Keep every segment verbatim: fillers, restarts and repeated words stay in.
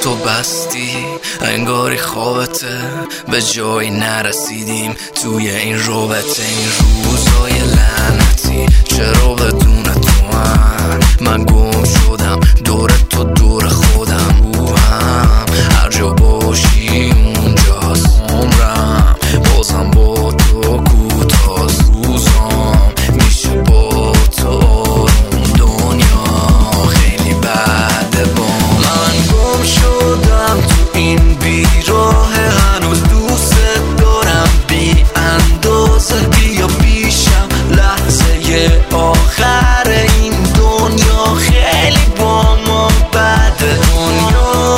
تو بستی انگاری خوابته، به جایی نرسیدیم توی این رابطه. این روزای لعنتی چرا بدون تو هم من گم شدم، دور تو دور خودم. او هم هر جا باشی اونجاست عمرم، بازم با تو کوتاست. روزام میشه با تو آروم، دنیا خیلی بده با من. گم شدم تو این بیراه، هنوز دوست دارم بی اندازه. بیا پیشم لحظه آخر این دنیا، خیلی با ما بده. دنیا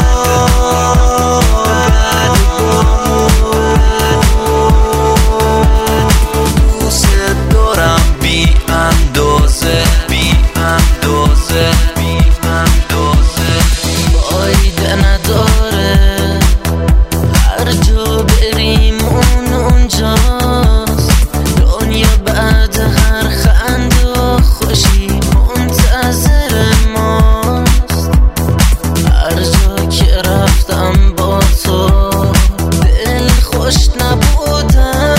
دوست دارم بی اندازه، بی اندازه، بی اندازه. فایده نداره هر جا بریم اون اونجاست. دنیا بعد هر خنده و خوشی منتظر ماست. هر جا که رفتم با تو دل خوش نبودم،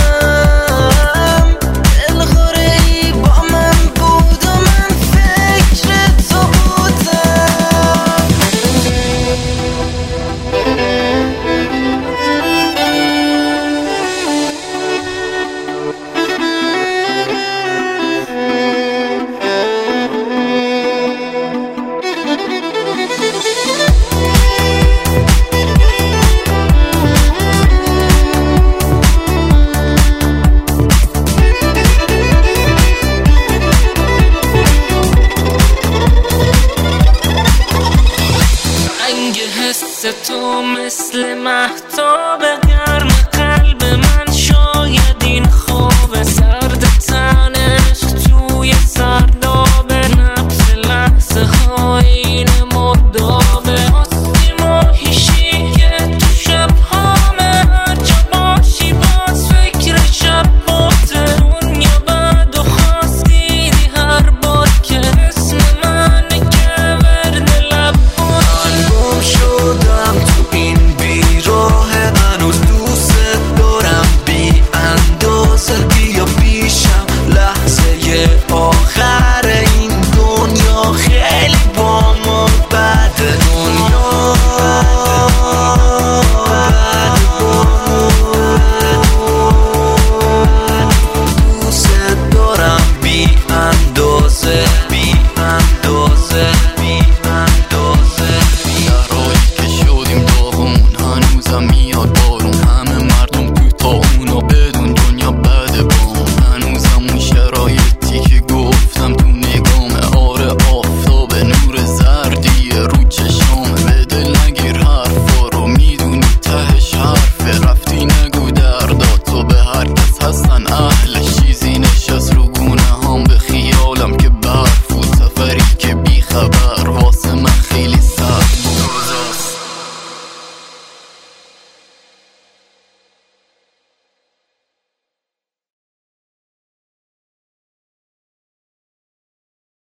دلخوره ای با من بود و من فکر تو بودم. رنگ حس تو مثل مهتاب گرم